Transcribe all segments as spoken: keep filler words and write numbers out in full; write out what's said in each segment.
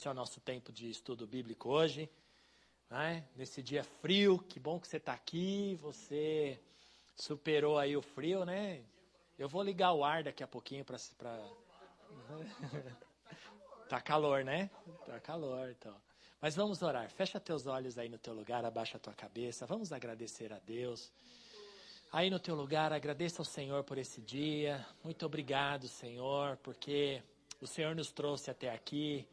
Esse é o nosso tempo de estudo bíblico hoje, né? Nesse dia frio, que bom que você está aqui, você superou aí o frio, né? Eu vou ligar o ar daqui a pouquinho para... Pra... Tá calor, né? Tá calor, então. Mas vamos orar. Fecha teus olhos aí no teu lugar, abaixa a tua cabeça. Vamos agradecer a Deus. Aí no teu lugar, agradeça ao Senhor por esse dia. Muito obrigado, Senhor, porque o Senhor nos trouxe até aqui.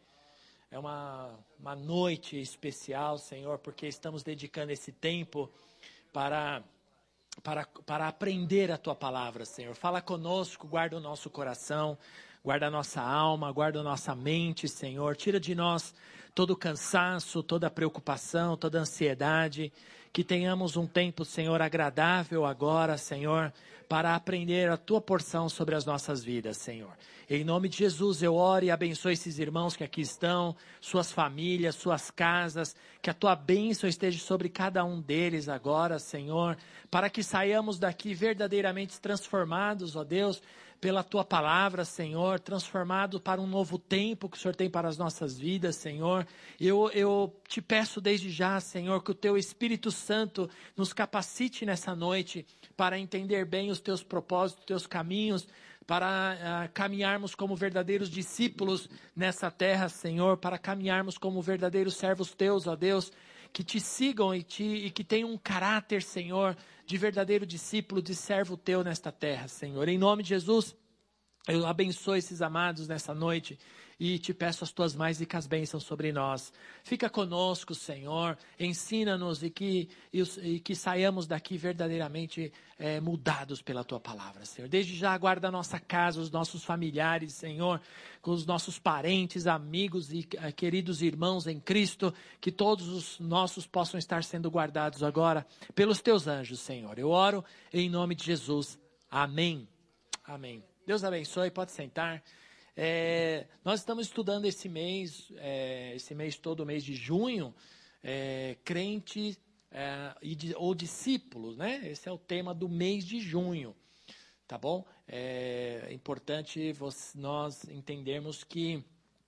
É uma, uma noite especial, Senhor, porque estamos dedicando esse tempo para, para, para aprender a Tua palavra, Senhor. Fala conosco, guarda o nosso coração, guarda a nossa alma, guarda a nossa mente, Senhor. Tira de nós todo o cansaço, toda a preocupação, toda a ansiedade. Que tenhamos um tempo, Senhor, agradável agora, Senhor, para aprender a Tua porção sobre as nossas vidas, Senhor. Em nome de Jesus, eu oro e abençoe esses irmãos que aqui estão, suas famílias, suas casas, que a Tua bênção esteja sobre cada um deles agora, Senhor, para que saiamos daqui verdadeiramente transformados, ó Deus, pela Tua palavra, Senhor, transformado para um novo tempo que o Senhor tem para as nossas vidas, Senhor. Eu, eu te peço desde já, Senhor, que o Teu Espírito Santo nos capacite nessa noite para entender bem os Teus propósitos, os Teus caminhos, para uh, caminharmos como verdadeiros discípulos nessa terra, Senhor, para caminharmos como verdadeiros servos Teus, ó Deus, que Te sigam e, te, e que tenham um caráter, Senhor, de verdadeiro discípulo, de servo Teu nesta terra, Senhor. Em nome de Jesus, eu abençoo esses amados nessa noite e Te peço as Tuas mais ricas bênçãos sobre nós. Fica conosco, Senhor, ensina-nos e que, e, e que saiamos daqui verdadeiramente é, mudados pela Tua palavra, Senhor. Desde já guarda a nossa casa, os nossos familiares, Senhor, com os nossos parentes, amigos e uh, queridos irmãos em Cristo, que todos os nossos possam estar sendo guardados agora pelos Teus anjos, Senhor. Eu oro em nome de Jesus. Amém. Amém. Deus abençoe, pode sentar. É, nós estamos estudando esse mês, é, esse mês todo, o mês de junho, é, crentes é, e de, ou discípulos, né? Esse é o tema do mês de junho, tá bom? É importante você, nós entendermos que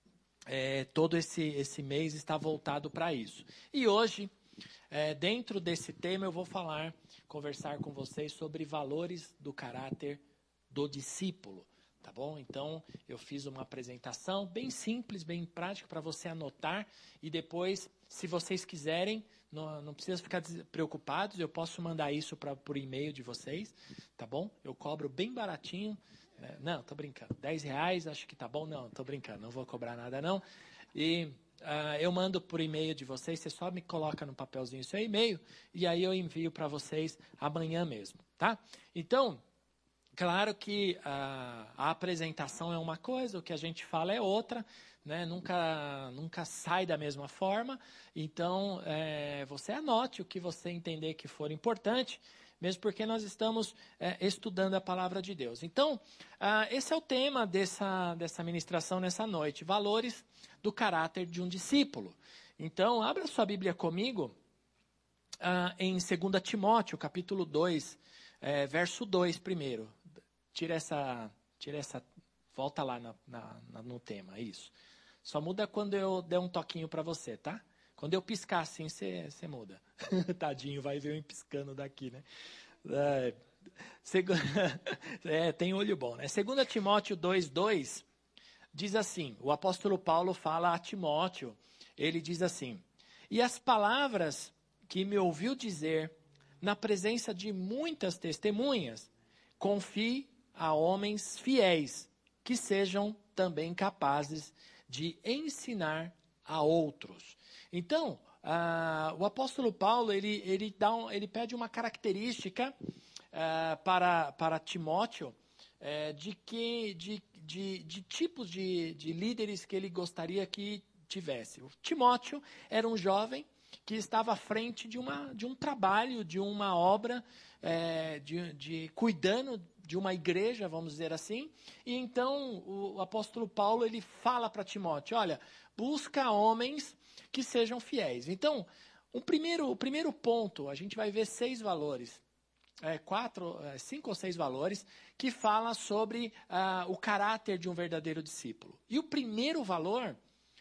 é, todo esse, esse mês está voltado para isso. E hoje, é, dentro desse tema, eu vou falar, conversar com vocês sobre valores do caráter do discípulo, tá bom? Então, eu fiz uma apresentação bem simples, bem prática, para você anotar, e depois, se vocês quiserem, não, não precisa ficar preocupados, eu posso mandar isso pra, por e-mail de vocês, tá bom? Eu cobro bem baratinho, né? Não, tô brincando, dez reais, acho que tá bom, não, tô brincando, não vou cobrar nada não, e uh, eu mando por e-mail de vocês, você só me coloca no papelzinho seu e-mail, e aí eu envio para vocês amanhã mesmo, tá? Então, claro que a, a apresentação é uma coisa, o que a gente fala é outra, né? Nunca, nunca sai da mesma forma. Então, é, você anote o que você entender que for importante, mesmo porque nós estamos é, estudando a palavra de Deus. Então, ah, esse é o tema dessa, dessa ministração nessa noite, valores do caráter de um discípulo. Então, abra sua Bíblia comigo ah, em dois Timóteo, capítulo dois, é, verso dois primeiro. Tira essa, tira essa, volta lá na, na, na, no tema, isso. Só muda quando eu der um toquinho para você, tá? Quando eu piscar assim, você muda. Tadinho, vai ver eu piscando daqui, né? É, seg... é, tem olho bom, né? dois Timóteo dois, dois, diz assim, o apóstolo Paulo fala a Timóteo, ele diz assim, e as palavras que me ouviu dizer na presença de muitas testemunhas, confie a homens fiéis, que sejam também capazes de ensinar a outros. Então, ah, o apóstolo Paulo, ele, ele, dá um, ele pede uma característica ah, para, para Timóteo, eh, de, que, de, de, de tipos de, de líderes que ele gostaria que tivesse. O Timóteo era um jovem que estava à frente de, uma, de um trabalho, de uma obra, é, de, de cuidando de uma igreja, vamos dizer assim. E então o, o apóstolo Paulo, ele fala para Timóteo, olha, busca homens que sejam fiéis. Então, um primeiro, o primeiro ponto, a gente vai ver seis valores, é, quatro, é, cinco ou seis valores, que fala sobre ah, o caráter de um verdadeiro discípulo. E o primeiro valor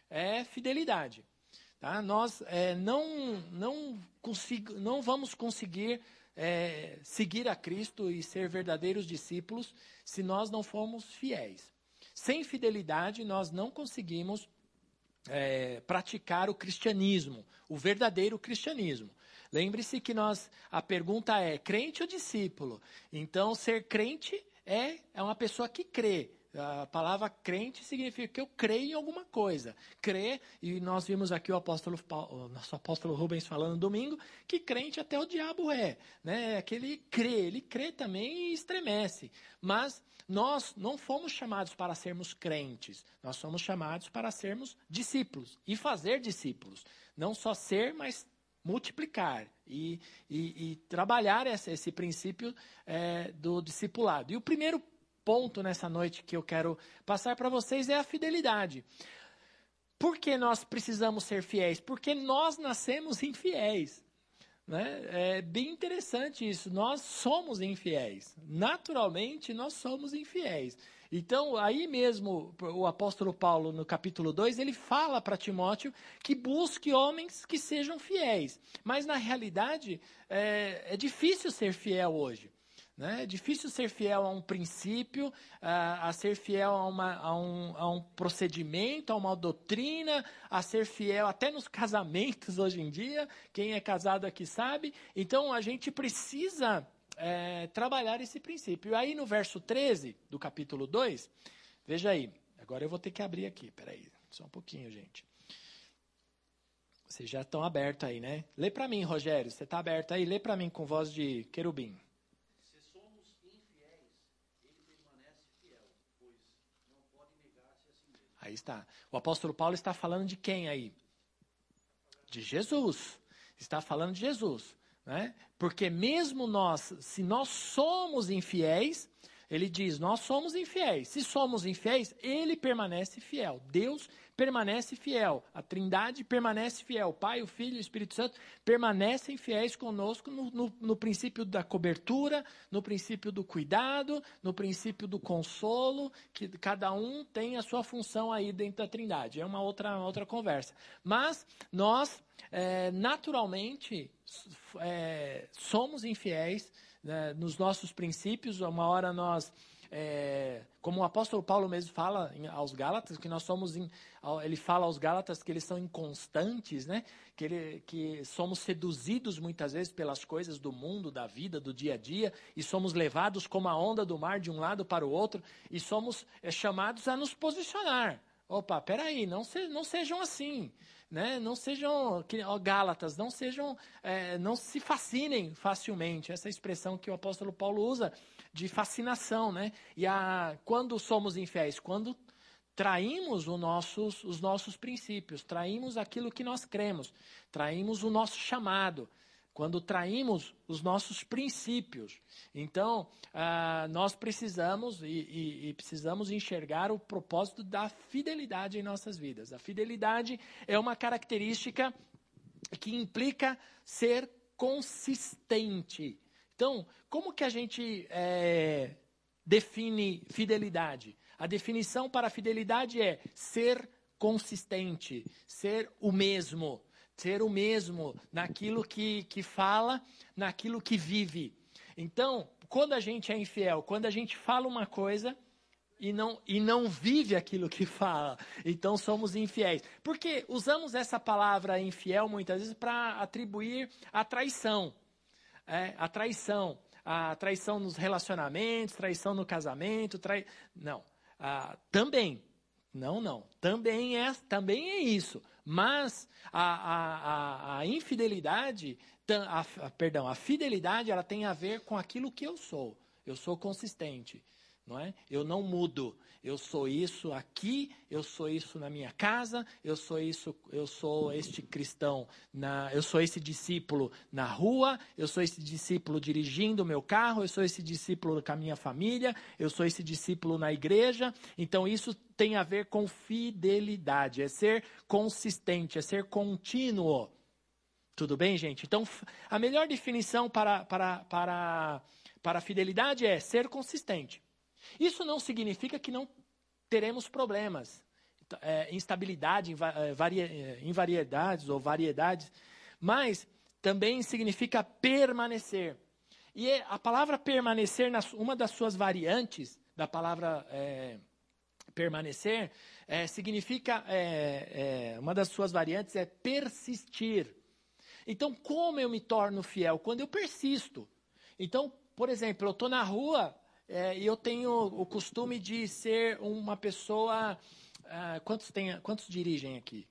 é fidelidade. Tá? Nós é, não, não, consigo, não vamos conseguir é, seguir a Cristo e ser verdadeiros discípulos se nós não formos fiéis. Sem fidelidade, nós não conseguimos é, praticar o cristianismo, o verdadeiro cristianismo. Lembre-se que nós, a pergunta é, crente ou discípulo? Então, ser crente é, é uma pessoa que crê. A palavra crente significa que eu creio em alguma coisa. Crer, e nós vimos aqui o apóstolo Paulo, o nosso apóstolo Rubens falando no domingo, que crente até o diabo é. Né? Aquele crê, ele crê também e estremece. Mas nós não fomos chamados para sermos crentes. Nós somos chamados para sermos discípulos e fazer discípulos. Não só ser, mas multiplicar e, e, e trabalhar esse, esse princípio é, do discipulado. E o primeiro ponto nessa noite que eu quero passar para vocês é a fidelidade. Por que nós precisamos ser fiéis? Porque nós nascemos infiéis. Né? É bem interessante isso. Nós somos infiéis. Naturalmente, nós somos infiéis. Então, aí mesmo, o apóstolo Paulo, no capítulo dois, ele fala para Timóteo que busque homens que sejam fiéis. Mas, na realidade, é, é difícil ser fiel hoje. Né? É difícil ser fiel a um princípio, a, a ser fiel a, uma, a, um, a um procedimento, a uma doutrina, a ser fiel até nos casamentos hoje em dia. Quem é casado aqui sabe. Então, a gente precisa é, trabalhar esse princípio. E aí, no verso treze do capítulo dois, veja aí. Agora eu vou ter que abrir aqui. Peraí, só um pouquinho, gente. Vocês já estão abertos aí, né? Lê para mim, Rogério. Você está aberto aí? Lê para mim com voz de querubim. Aí está. O apóstolo Paulo está falando de quem aí? De Jesus. Está falando de Jesus. Né? Porque mesmo nós, se nós somos infiéis, ele diz, nós somos infiéis. Se somos infiéis, ele permanece fiel. Deus permanece fiel. A Trindade permanece fiel. O Pai, o Filho e o Espírito Santo permanecem fiéis conosco no, no, no princípio da cobertura, no princípio do cuidado, no princípio do consolo, que cada um tem a sua função aí dentro da Trindade. É uma outra, outra conversa. Mas nós, é, naturalmente, é, somos infiéis, né, nos nossos princípios. Uma hora nós, é, como o apóstolo Paulo mesmo fala em, aos Gálatas, que nós somos, in, ele fala aos Gálatas que eles são inconstantes, né, que, ele, que somos seduzidos muitas vezes pelas coisas do mundo, da vida, do dia a dia, e somos levados como a onda do mar de um lado para o outro, e somos é, chamados a nos posicionar. Opa, peraí, não, se, não sejam assim. Né? Não sejam, ó, Gálatas, não sejam, é, não se fascinem facilmente. Essa expressão que o apóstolo Paulo usa de fascinação, né? E a, quando somos infiéis? Quando traímos o nossos, os nossos princípios, traímos aquilo que nós cremos, traímos o nosso chamado, quando traímos os nossos princípios. Então, ah, nós precisamos e, e, e precisamos enxergar o propósito da fidelidade em nossas vidas. A fidelidade é uma característica que implica ser consistente. Então, como que a gente é, define fidelidade? A definição para a fidelidade é ser consistente, ser o mesmo. Ser o mesmo naquilo que, que fala, naquilo que vive. Então, quando a gente é infiel, quando a gente fala uma coisa e não, e não vive aquilo que fala, então somos infiéis. Porque usamos essa palavra infiel muitas vezes para atribuir a traição. É, a traição. A traição nos relacionamentos, traição no casamento. Trai... Não. Ah, também. Não, não. Também é, também é isso. Mas a, a, a, a infidelidade, a, a, perdão, a fidelidade, ela tem a ver com aquilo que eu sou. Eu sou consistente, não é? Eu não mudo. Eu sou isso aqui, eu sou isso na minha casa, eu sou isso, eu sou este cristão, na, eu sou esse discípulo na rua, eu sou esse discípulo dirigindo o meu carro, eu sou esse discípulo com a minha família, eu sou esse discípulo na igreja. Então isso tem a ver com fidelidade, é ser consistente, é ser contínuo. Tudo bem, gente? Então, a melhor definição para, para, para, para fidelidade é ser consistente. Isso não significa que não teremos problemas. é, instabilidade, invariedades ou variedades, mas também significa permanecer. E a palavra permanecer, uma das suas variantes da palavra é, permanecer, é, significa, é, é, uma das suas variantes é persistir. Então, como eu me torno fiel? Quando eu persisto. Então, por exemplo, eu estou na rua é, e eu tenho o costume de ser uma pessoa... Ah, quantos, tem, quantos dirigem aqui?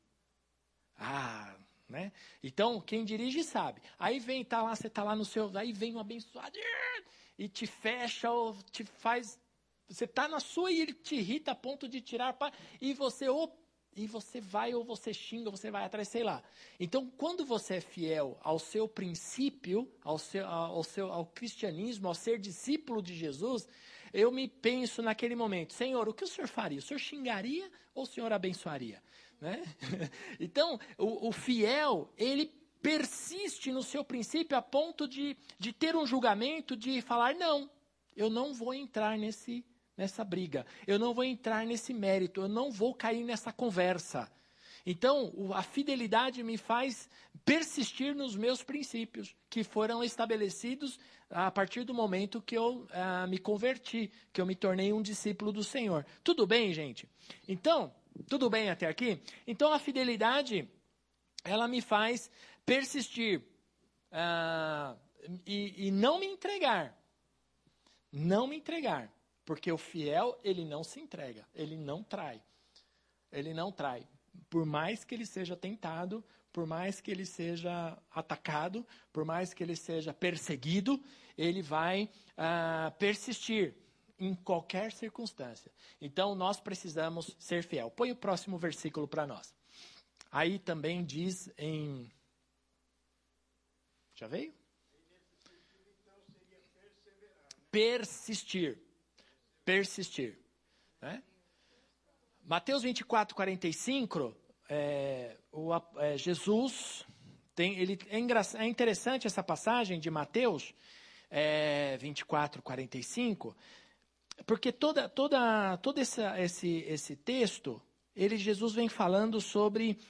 Ah, né? Então, quem dirige sabe. Aí vem, tá lá, você está lá no seu... Aí vem um abençoado e te fecha ou te faz... Você está na sua e ele te irrita a ponto de tirar... E você, ou, e você vai ou você xinga, você vai atrás, sei lá. Então, quando você é fiel ao seu princípio, ao, seu, ao, seu, ao cristianismo, ao ser discípulo de Jesus, eu me penso naquele momento, Senhor, o que o Senhor faria? O Senhor xingaria ou o Senhor abençoaria? Né? Então, o, o fiel, ele persiste no seu princípio a ponto de, de ter um julgamento, de falar, não, eu não vou entrar nesse... nessa briga, eu não vou entrar nesse mérito, eu não vou cair nessa conversa. Então, a fidelidade me faz persistir nos meus princípios, que foram estabelecidos a partir do momento que eu ah, me converti, que eu me tornei um discípulo do Senhor. Tudo bem, gente? Então, tudo bem até aqui? Então, a fidelidade, ela me faz persistir ah, e, e não me entregar. Não me entregar. Porque o fiel, ele não se entrega, ele não trai. Ele não trai. Por mais que ele seja tentado, por mais que ele seja atacado, por mais que ele seja perseguido, ele vai ah, persistir em qualquer circunstância. Então, nós precisamos ser fiel. Põe o próximo versículo para nós. Aí também diz em... Já veio? Persistir. Persistir. Né? Mateus vinte e quatro, quarenta e cinco, é, o, é, Jesus, tem, ele, é, engra, é interessante essa passagem de Mateus é, vinte e quatro, quarenta e cinco, porque toda, toda, todo esse, esse, esse texto, ele, Jesus vem falando sobre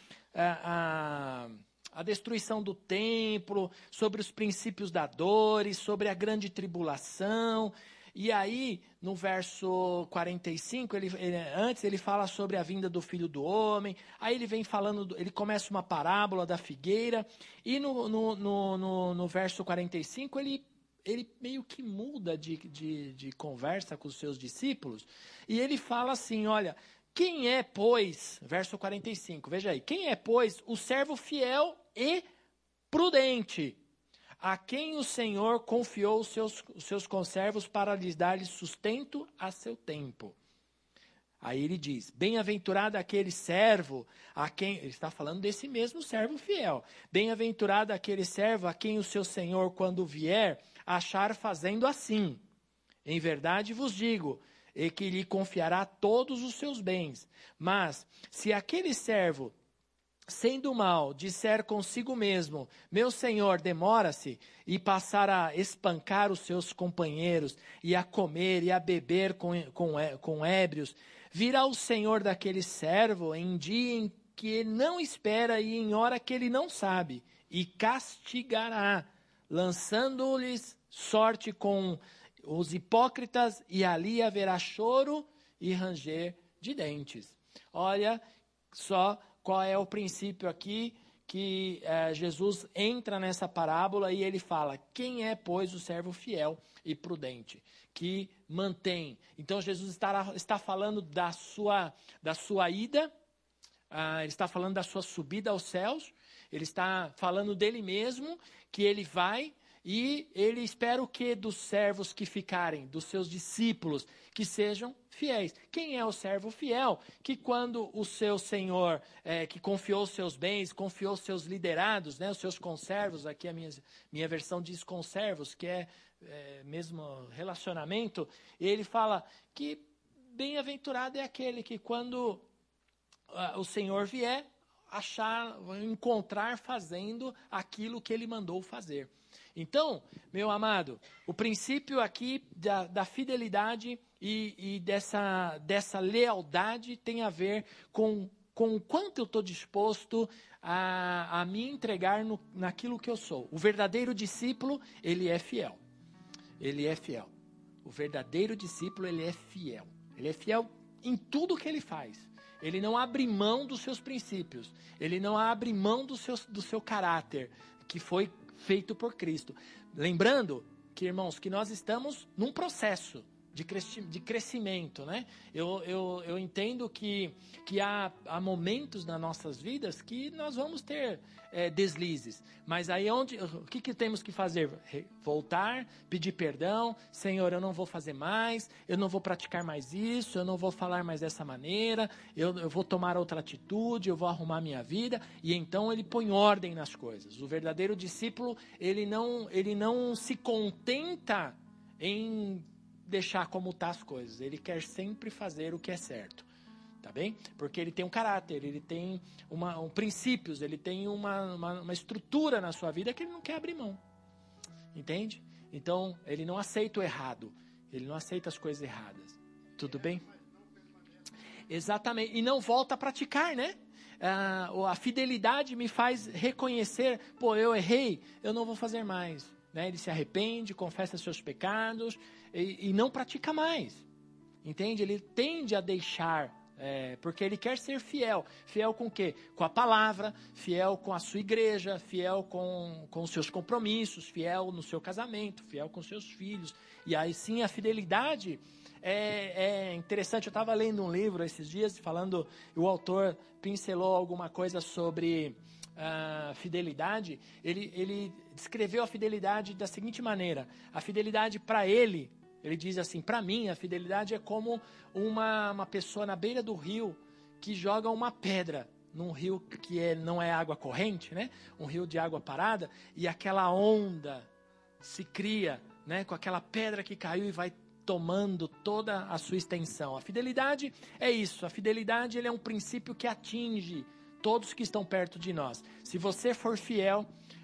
a, a, a destruição do templo, sobre os princípios da dor, sobre a grande tribulação. E aí, no verso quarenta e cinco, ele, ele, antes ele fala sobre a vinda do Filho do Homem, aí ele vem falando, ele começa uma parábola da figueira, e no, no, no, no, no verso quarenta e cinco, ele, ele meio que muda de, de, de conversa com os seus discípulos, e ele fala assim, olha, quem é, pois, verso quarenta e cinco, veja aí, quem é, pois, o servo fiel e prudente, a quem o Senhor confiou os seus, os seus conservos para lhes dar sustento a seu tempo. Aí ele diz, bem-aventurado aquele servo, a quem, ele está falando desse mesmo servo fiel, bem-aventurado aquele servo a quem o seu Senhor, quando vier, achar fazendo assim. Em verdade vos digo, e que lhe confiará todos os seus bens. Mas, se aquele servo, sendo mal, disser consigo mesmo, meu senhor demora-se, e passar a espancar os seus companheiros, e a comer e a beber com, com, com ébrios, virá o senhor daquele servo em dia em que ele não espera e em hora que ele não sabe, e castigará, lançando-lhes sorte com os hipócritas, e ali haverá choro e ranger de dentes. Olha só qual é o princípio aqui que eh, Jesus entra nessa parábola e ele fala, quem é, pois, o servo fiel e prudente, que mantém. Então, Jesus está, está falando da sua, da sua ida, ah, ele está falando da sua subida aos céus, ele está falando dele mesmo, que ele vai e ele espera o que dos servos que ficarem, dos seus discípulos, que sejam fiéis. Quem é o servo fiel? Que quando o seu senhor, é, que confiou os seus bens, confiou os seus liderados, né, os seus conservos, aqui a minha, minha versão diz conservos, que é, é mesmo relacionamento, e ele fala que bem-aventurado é aquele que quando uh, o Senhor vier, achar, encontrar fazendo aquilo que ele mandou fazer. Então, meu amado, o princípio aqui da, da fidelidade e, e dessa, dessa lealdade tem a ver com, com o quanto eu estou disposto a, a me entregar no, naquilo que eu sou. O verdadeiro discípulo, ele é fiel. Ele é fiel. O verdadeiro discípulo, ele é fiel. Ele é fiel em tudo que ele faz. Ele não abre mão dos seus princípios. Ele não abre mão do seu, do seu caráter, que foi feito por Cristo. Lembrando que, irmãos, que nós estamos num processo de, cresci, de crescimento, né? Eu, eu, eu entendo que, que há, há momentos nas nossas vidas que nós vamos ter é, deslizes. Mas aí onde, o que, que temos que fazer? Voltar, pedir perdão. Senhor, eu não vou fazer mais, eu não vou praticar mais isso, eu não vou falar mais dessa maneira, eu, eu vou tomar outra atitude, eu vou arrumar minha vida. E então ele põe ordem nas coisas. O verdadeiro discípulo, ele não, ele não se contenta em deixar como tá as coisas. Ele quer sempre fazer o que é certo. Tá bem? Porque ele tem um caráter, ele tem uma, um princípios, ele tem uma, uma, uma estrutura na sua vida que ele não quer abrir mão. Entende? Então, ele não aceita o errado. Ele não aceita as coisas erradas. Tudo bem? Exatamente. E não volta a praticar, né? Ah, a fidelidade me faz reconhecer, pô, eu errei, eu não vou fazer mais. Né? Ele se arrepende, confessa seus pecados e, e não pratica mais. Entende? Ele tende a deixar. É, porque ele quer ser fiel. Fiel com o quê? Com a palavra, fiel com a sua igreja, fiel com, com os seus compromissos, fiel no seu casamento, fiel com seus filhos. E aí sim a fidelidade é, é interessante. Eu estava lendo um livro esses dias, falando, o autor pincelou alguma coisa sobre uh, fidelidade. Ele, ele descreveu a fidelidade da seguinte maneira. A fidelidade para ele, ele diz assim, para mim a fidelidade é como uma, uma pessoa na beira do rio que joga uma pedra num rio que é, não é água corrente, né? Um rio de água parada, e aquela onda se cria, né? Com aquela pedra que caiu e vai tomando toda a sua extensão. A fidelidade é isso, a fidelidade ele é um princípio que atinge todos que estão perto de nós. Se você for fiel,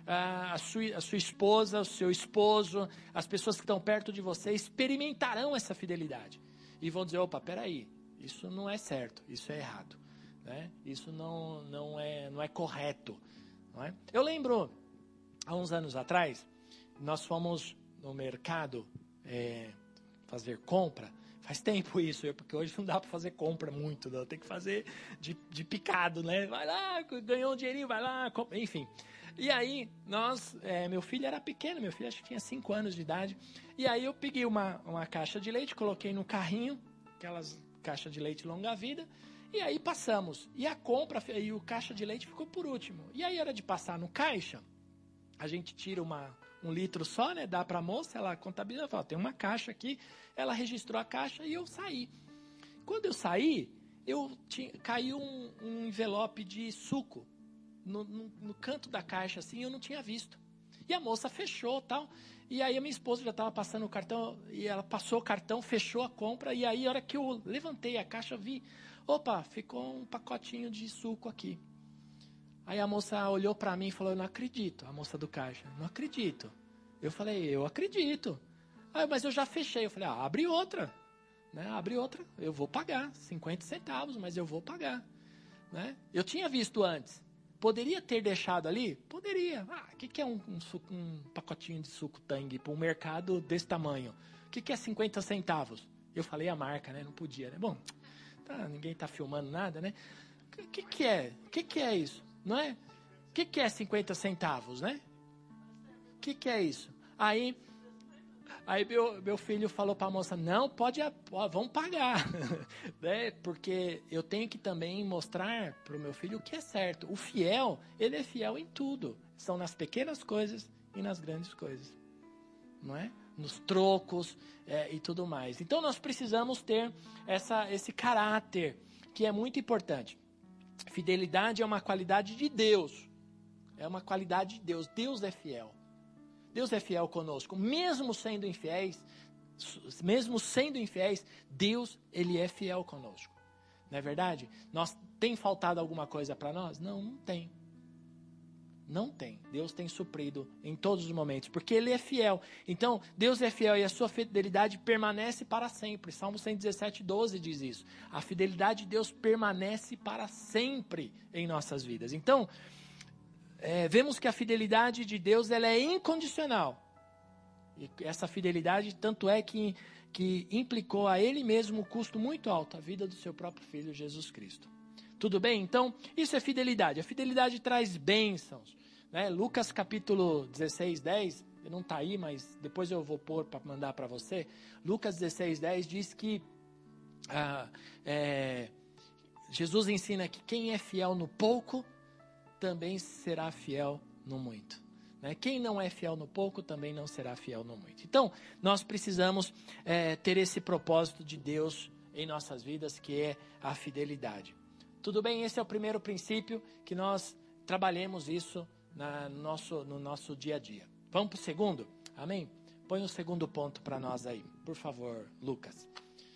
a sua, a sua esposa, o seu esposo, as pessoas que estão perto de você experimentarão essa fidelidade. E vão dizer, opa, peraí, isso não é certo, isso é errado. Né? Isso não, não, é, não é correto. Não é? Eu lembro, há uns anos atrás, nós fomos no mercado é, fazer compra. Faz tempo isso, porque hoje não dá para fazer compra muito, não. Tem que fazer de, de picado, né? Vai lá, ganhou um dinheirinho, vai lá, compra, enfim. E aí, nós, é, meu filho era pequeno, meu filho acho que tinha cinco anos de idade. E aí eu peguei uma, uma caixa de leite, coloquei no carrinho, aquelas caixas de leite longa-vida, e aí passamos. E a compra, e o caixa de leite ficou por último. E aí, hora de passar no caixa, a gente tira uma, um litro só, né? Dá para a moça, ela contabiliza, fala, tem uma caixa aqui. Ela registrou a caixa e eu saí. Quando eu saí, eu tinha, caiu um, um envelope de suco no, no, no canto da caixa, assim, eu não tinha visto. E a moça fechou tal. E aí a minha esposa já estava passando o cartão, e ela passou o cartão, fechou a compra, e aí a hora que eu levantei a caixa, eu vi, opa, ficou um pacotinho de suco aqui. Aí a moça olhou para mim e falou, eu não acredito, a moça do caixa, não acredito. Eu falei, eu acredito. Ah, mas eu já fechei. Eu falei, ah, abre outra. Né? Abre outra, eu vou pagar, cinquenta centavos, mas eu vou pagar. Né? Eu tinha visto antes. Poderia ter deixado ali? Poderia. Ah, o que, que é um, um, suco, um pacotinho de suco Tang para um mercado desse tamanho? O que, que é cinquenta centavos? Eu falei a marca, né? Não podia, né? Bom, tá, ninguém está filmando nada, né? O que, que é? O que, que é isso? Não é? O que, que é cinquenta centavos, né? O que, que é isso? Aí... Aí meu, meu filho falou para a moça, não, pode, ó, vamos pagar, né? Porque eu tenho que também mostrar para o meu filho o que é certo. O fiel, ele é fiel em tudo. São nas pequenas coisas e nas grandes coisas, não é? Nos trocos é, e tudo mais. Então nós precisamos ter essa, esse caráter que é muito importante. Fidelidade é uma qualidade de Deus. É uma qualidade de Deus. Deus é fiel. Deus é fiel conosco, mesmo sendo infiéis, mesmo sendo infiéis, Deus, ele é fiel conosco. Não é verdade? Nós, tem faltado alguma coisa para nós? Não, não tem. Não tem. Deus tem suprido em todos os momentos, porque Ele é fiel. Então, Deus é fiel e a sua fidelidade permanece para sempre. Salmo cento e dezessete, doze diz isso. A fidelidade de Deus permanece para sempre em nossas vidas. Então, é, vemos que a fidelidade de Deus ela é incondicional. E essa fidelidade, tanto é que, que implicou a Ele mesmo um custo muito alto, a vida do seu próprio Filho, Jesus Cristo. Tudo bem? Então, isso é fidelidade. A fidelidade traz bênçãos. Né? Lucas capítulo dezesseis, dez, não está aí, mas depois eu vou pôr para mandar para você. Lucas dezesseis, dez diz que ah, é, Jesus ensina que quem é fiel no pouco, também será fiel no muito. Né? Quem não é fiel no pouco, também não será fiel no muito. Então, nós precisamos é, ter esse propósito de Deus em nossas vidas, que é a fidelidade. Tudo bem? Esse é o primeiro princípio, que nós trabalhemos isso na, no, nosso, no nosso dia a dia. Vamos para o segundo? Amém? Põe o segundo ponto para nós aí, por favor, Lucas.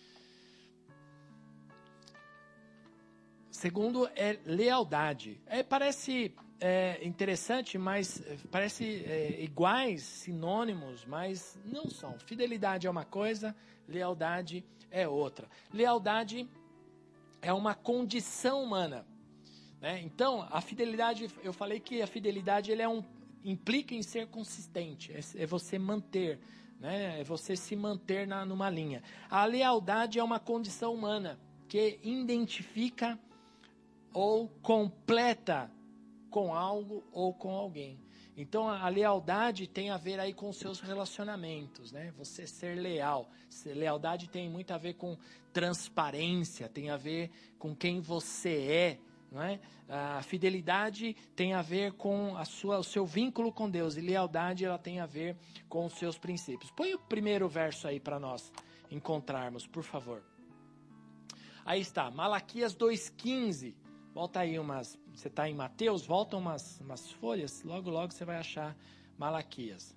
Segundo é lealdade. É, parece é, interessante, mas parece é, iguais, sinônimos, mas não são. Fidelidade é uma coisa, lealdade é outra. Lealdade é uma condição humana, né? Então, a fidelidade, eu falei que a fidelidade ele é um, implica em ser consistente, é, é você manter, né? É você se manter na, numa linha. A lealdade é uma condição humana que identifica ou completa com algo ou com alguém. Então, a lealdade tem a ver aí com os seus relacionamentos, né? Você ser leal. Lealdade tem muito a ver com transparência, tem a ver com quem você é, não é? A fidelidade tem a ver com a sua, o seu vínculo com Deus, e lealdade ela tem a ver com os seus princípios. Põe o primeiro verso aí para nós encontrarmos, por favor. Aí está, Malaquias dois, quinze. Volta aí umas, você está em Mateus, volta umas, umas folhas, logo logo você vai achar Malaquias.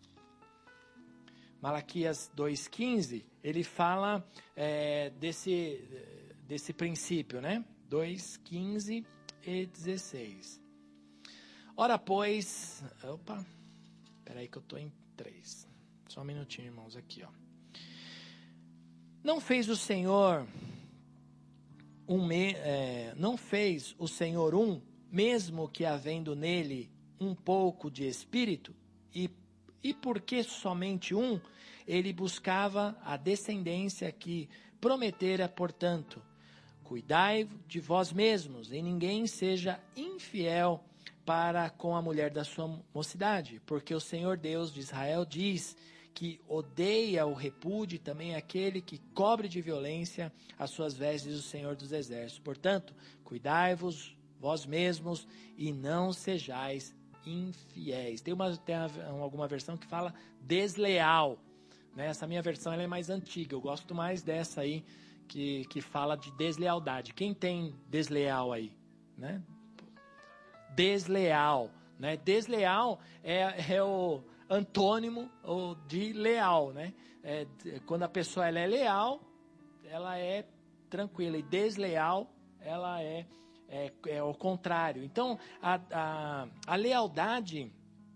Malaquias dois, quinze, ele fala é, desse, desse princípio, né? dois, quinze e dezesseis. Ora, pois... Opa, peraí que eu estou em três. Só um minutinho, irmãos, aqui, ó. Não fez o Senhor... Um me, é, não fez o Senhor um, mesmo que havendo nele um pouco de espírito, e, e porque somente um, ele buscava a descendência que prometera, portanto, cuidai de vós mesmos, e ninguém seja infiel para com a mulher da sua mocidade, porque o Senhor Deus de Israel diz que odeia o repúdio, também aquele que cobre de violência as suas vestes do Senhor dos Exércitos. Portanto, cuidai-vos vós mesmos e não sejais infiéis. Tem, uma, tem alguma versão que fala desleal, né? Essa minha versão ela é mais antiga, eu gosto mais dessa aí, que, que fala de deslealdade. Quem tem desleal aí? Né? Desleal. Né? Desleal é, é o... antônimo ou de leal, né? É, quando a pessoa ela é leal, ela é tranquila, e desleal, ela é, é, é o contrário. Então, a, a, a lealdade,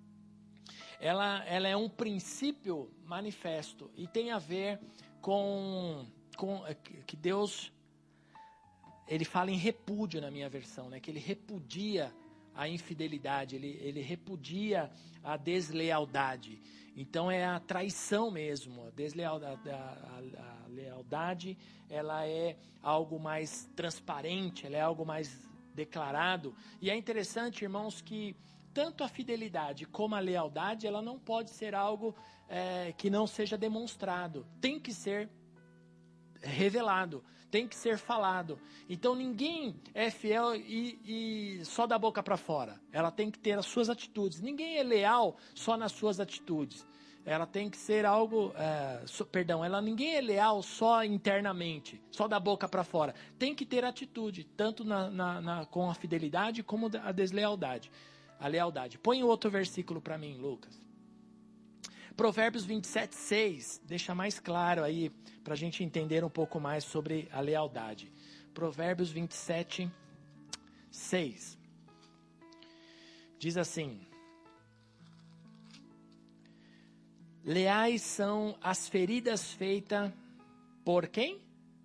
ela, ela é um princípio manifesto e tem a ver com, com que Deus, ele fala em repúdio na minha versão, né? Que ele repudia a infidelidade, ele, ele repudia a deslealdade. Então é a traição mesmo, a deslealdade, a, a, a lealdade, ela é algo mais transparente, ela é algo mais declarado. E é interessante, irmãos, que tanto a fidelidade como a lealdade, ela não pode ser algo é, que não seja demonstrado. Tem que ser revelado, tem que ser falado. Então ninguém é fiel e, e só da boca para fora. Ela tem que ter as suas atitudes. Ninguém é leal só nas suas atitudes. Ela tem que ser algo, é, so, perdão, ela ninguém é leal só internamente, só da boca para fora. Tem que ter atitude, tanto na, na, na, com a fidelidade como a deslealdade, a lealdade. Põe o outro versículo para mim, Lucas. Provérbios vinte e sete, seis, deixa mais claro aí, para a gente entender um pouco mais sobre a lealdade. Provérbios vinte e sete, seis. Diz assim: leais são as feridas feitas por quem?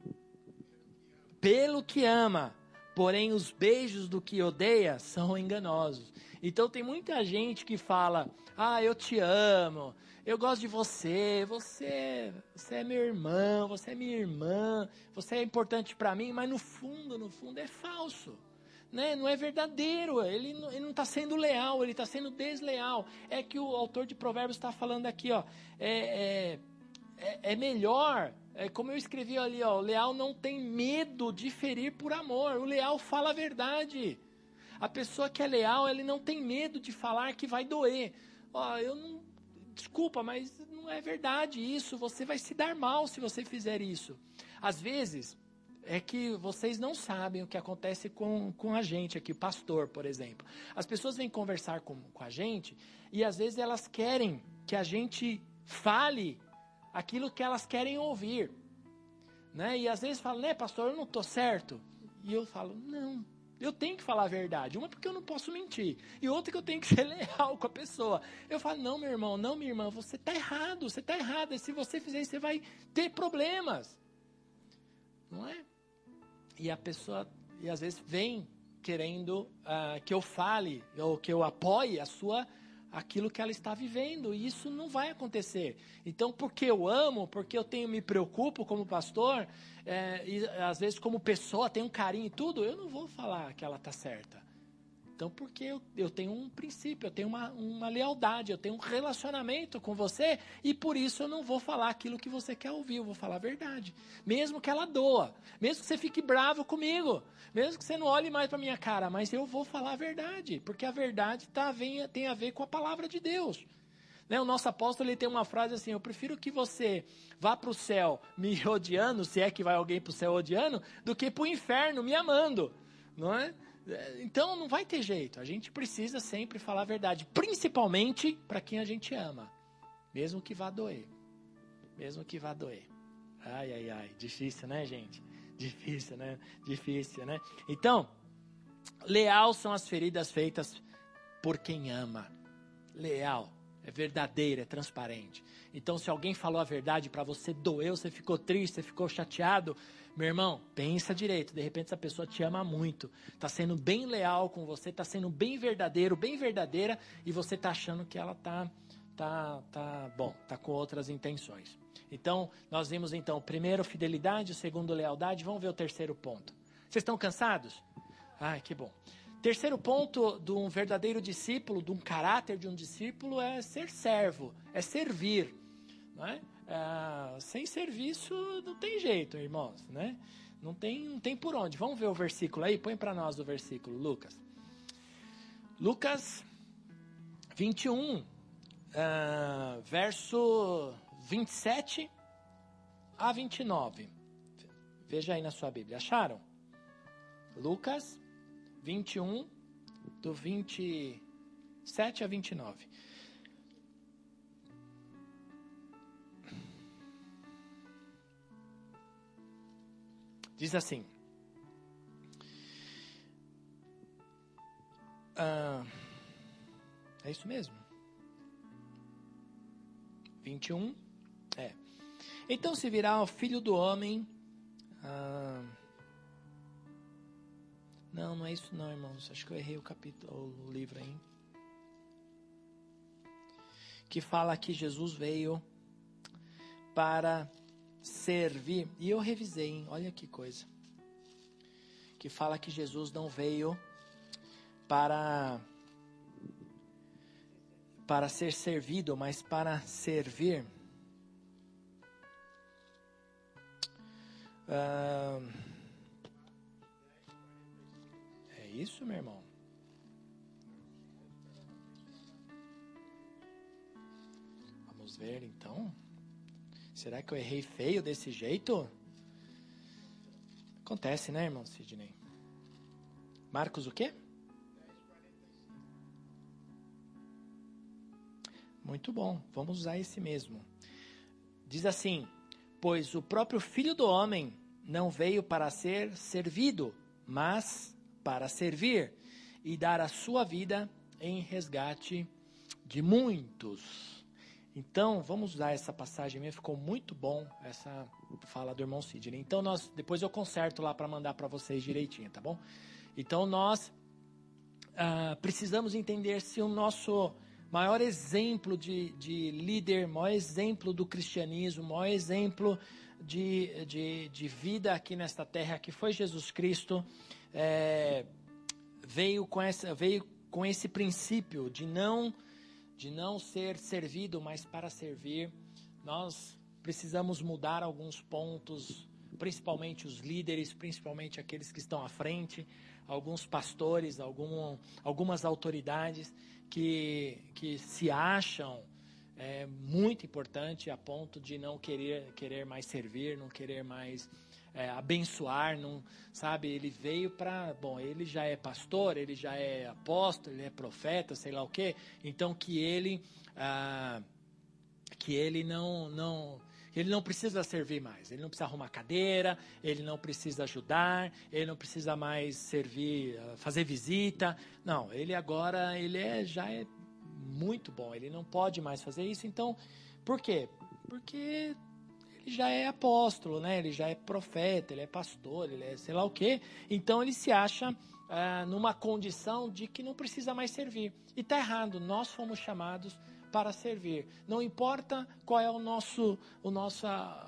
Pelo que ama. Porém, os beijos do que odeia são enganosos. Então, tem muita gente que fala: ah, eu te amo, eu gosto de você, você, você é meu irmão, você é minha irmã, você é importante para mim, mas no fundo, no fundo é falso. Né? Não é verdadeiro, ele não está sendo leal, ele está sendo desleal. É que o autor de Provérbios está falando aqui, ó, é, é, é, é melhor, é como eu escrevi ali, ó, o leal não tem medo de ferir por amor, o leal fala a verdade. A pessoa que é leal, ele não tem medo de falar que vai doer. Ó, eu não, desculpa, mas não é verdade isso, você vai se dar mal se você fizer isso. Às vezes, é que vocês não sabem o que acontece com, com a gente aqui, pastor, por exemplo. As pessoas vêm conversar com, com a gente e às vezes elas querem que a gente fale aquilo que elas querem ouvir. Né? E às vezes falam, né, pastor, eu não estou certo. E eu falo, não, eu tenho que falar a verdade. Uma porque eu não posso mentir. E outra que eu tenho que ser leal com a pessoa. Eu falo, não, meu irmão, não, minha irmã, você está errado, você está errado. E se você fizer isso, você vai ter problemas. Não é? E a pessoa, e às vezes, vem querendo uh, que eu fale, ou que eu apoie a sua, aquilo que ela está vivendo, e isso não vai acontecer. Então, porque eu amo, porque eu tenho, me preocupo como pastor, é, e às vezes como pessoa, tenho um carinho e tudo, eu não vou falar que ela está certa. Então, porque eu, eu tenho um princípio, eu tenho uma, uma lealdade, eu tenho um relacionamento com você, e por isso eu não vou falar aquilo que você quer ouvir, eu vou falar a verdade. Mesmo que ela doa, mesmo que você fique bravo comigo, mesmo que você não olhe mais para minha cara, mas eu vou falar a verdade, porque a verdade tá, vem, tem a ver com a palavra de Deus. Né? O nosso apóstolo ele tem uma frase assim, eu prefiro que você vá para o céu me odiando, se é que vai alguém para o céu odiando, do que para o inferno me amando, não é? Então não vai ter jeito, a gente precisa sempre falar a verdade, principalmente para quem a gente ama, mesmo que vá doer, mesmo que vá doer. Ai, ai, ai, difícil, né, gente? Difícil, né? Difícil, né? Então, leal são as feridas feitas por quem ama. Leal, é verdadeiro, é transparente. Então, se alguém falou a verdade para você, doeu, você ficou triste, você ficou chateado, meu irmão, pensa direito, de repente essa pessoa te ama muito, está sendo bem leal com você, está sendo bem verdadeiro, bem verdadeira, e você está achando que ela está, tá, tá, bom, está com outras intenções. Então, nós vimos então, o primeiro, fidelidade, o segundo, lealdade, vamos ver o terceiro ponto. Vocês estão cansados? Ai, que bom. Terceiro ponto de um verdadeiro discípulo, de um caráter de um discípulo, é ser servo, é servir, não é? Ah, sem serviço não tem jeito, irmãos, né? Não tem, não tem por onde. Vamos ver o versículo aí? Põe para nós o versículo, Lucas. Lucas vinte e um, ah, verso vinte e sete a vinte e nove. Veja aí na sua Bíblia. Acharam? Lucas vinte e um, do vinte e sete a vinte e nove. Diz assim, ah, é isso mesmo? vinte e um, é. Então se virá o Filho do Homem, ah, não, não é isso não, irmãos, acho que eu errei o capítulo, o livro aí, que fala que Jesus veio para servir, e eu revisei, hein? Olha que coisa, que fala que Jesus não veio para para ser servido, mas para servir. Ah, é isso, meu irmão? Vamos ver então. Será que eu errei feio desse jeito? Acontece, né, irmão Sidney? Marcos o quê? Muito bom, vamos usar esse mesmo. Diz assim, pois o próprio Filho do Homem não veio para ser servido, mas para servir e dar a sua vida em resgate de muitos. Então, vamos usar essa passagem mesmo, ficou muito bom essa fala do irmão Sidney. Então, nós, depois eu conserto lá para mandar para vocês direitinho, tá bom? Então, nós ah, precisamos entender se o nosso maior exemplo de, de líder, maior exemplo do cristianismo, maior exemplo de, de, de vida aqui nesta terra, que foi Jesus Cristo, é, veio, com essa, veio com esse princípio de não... de não ser servido, mas para servir. Nós precisamos mudar alguns pontos, principalmente os líderes, principalmente aqueles que estão à frente, alguns pastores, algum, algumas autoridades que, que se acham é, muito importante a ponto de não querer, querer mais servir, não querer mais é, abençoar, não, sabe? Ele veio para, bom, ele já é pastor, ele já é apóstolo, ele é profeta, sei lá o quê, então que ele, ah, que ele não, não, ele não precisa servir mais, ele não precisa arrumar cadeira, ele não precisa ajudar, ele não precisa mais servir, fazer visita, não, ele agora, ele é, já é muito bom, ele não pode mais fazer isso, então, por quê? Porque ele já é apóstolo, né? Ele já é profeta, ele é pastor, ele é sei lá o quê. Então ele se acha ah, numa condição de que não precisa mais servir. E está errado, nós fomos chamados para servir. Não importa qual é o nosso, o nossa,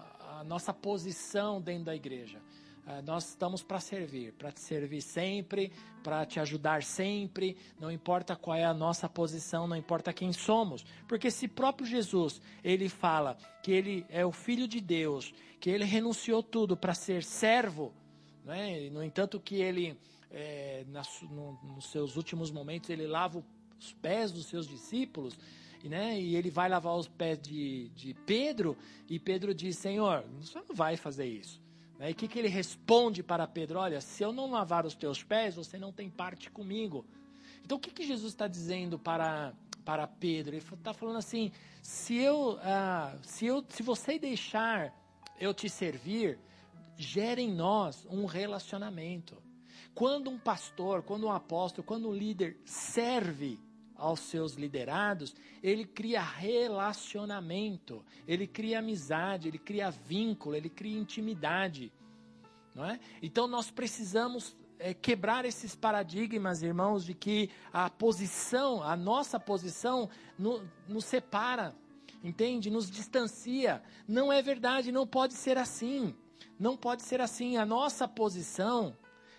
a nossa posição dentro da igreja. Ah, nós estamos para servir, para te servir sempre, para te ajudar sempre, não importa qual é a nossa posição, não importa quem somos, porque se próprio Jesus, ele fala que ele é o Filho de Deus, que ele renunciou tudo para ser servo, né? No entanto que ele, é, nas, no, nos seus últimos momentos, ele lava os pés dos seus discípulos, né? E ele vai lavar os pés de, de Pedro, e Pedro diz, Senhor, você não vai fazer isso. E o que, que ele responde para Pedro? Olha, se eu não lavar os teus pés, você não tem parte comigo. Então, o que, que Jesus está dizendo para, para Pedro? Ele está falando assim, se, eu, ah, se, eu, se você deixar eu te servir, gera em nós um relacionamento. Quando um pastor, quando um apóstolo, quando um líder serve aos seus liderados, ele cria relacionamento, ele cria amizade, ele cria vínculo, ele cria intimidade, não é? Então nós precisamos é, quebrar esses paradigmas, irmãos, de que a posição, a nossa posição no, nos separa, entende? Nos distancia. Não é verdade, não pode ser assim, não pode ser assim. A nossa posição